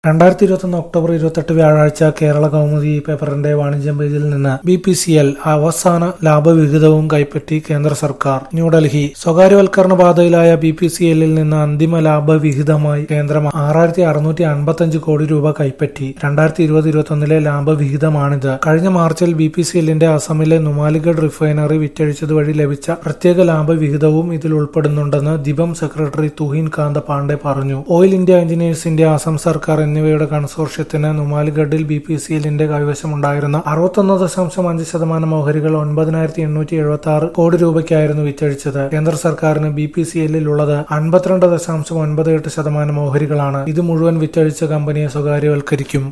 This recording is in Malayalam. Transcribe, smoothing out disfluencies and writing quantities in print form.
2021 ഒക്ടോബർ 28 വ്യാഴാഴ്ച കേരള കൗമുദി പേപ്പറിന്റെ വാണിജ്യം പേജിൽ നിന്ന് BPCL അവസാന ലാഭവിഹിതവും കൈപ്പറ്റി കേന്ദ്ര സർക്കാർ. ന്യൂഡൽഹി. സ്വകാര്യവൽക്കരണ പാതയിലായ BPCLൽ നിന്ന് അന്തിമ ലാഭവിഹിതമായി കേന്ദ്രം 6,655 കോടി രൂപ കൈപ്പറ്റി. 2020-21 ലാഭവിഹിതമാണിത്. കഴിഞ്ഞ മാർച്ചിൽ BPCLന്റെ അസമിലെ നുമാലിഗഡ് റിഫൈനറി വിറ്റഴിച്ചതുവഴി ലഭിച്ച പ്രത്യേക ലാഭവിഹിതവും ഇതിൽ ഉൾപ്പെടുന്നുണ്ടെന്ന് ദിബം സെക്രട്ടറി തുഹിൻ കാന്ത പാണ്ഡെ പറഞ്ഞു. ഓയിൽ ഇന്ത്യ എഞ്ചിനീയേഴ്സിന്റെ അസം സർക്കാർ എന്നിവയുടെ കൺസോർഷ്യത്തിന് നുമാലിഗഡിൽ BPCLന്റെ കൈവശമുണ്ടായിരുന്ന 61.5% ഓഹരികൾ 9,876 കോടി രൂപയ്ക്കായിരുന്നു വിറ്റഴിച്ചത്. കേന്ദ്ര സർക്കാരിന് BPCLൽ ഉള്ളത് 52.98% ഓഹരികളാണ്. ഇത് മുഴുവൻ വിറ്റഴിച്ച കമ്പനിയെ സ്വകാര്യവൽക്കരിക്കും.